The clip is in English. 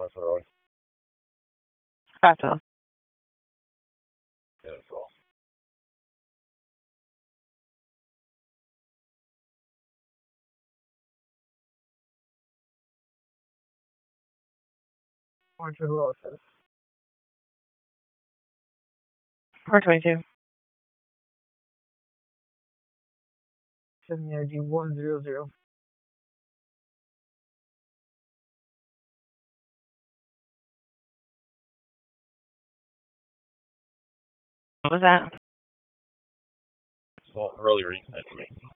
early. Gotcha. Yeah, that's all. Orange with roses. 422. 7 energy 100. What was that? Well, earlier you said to me.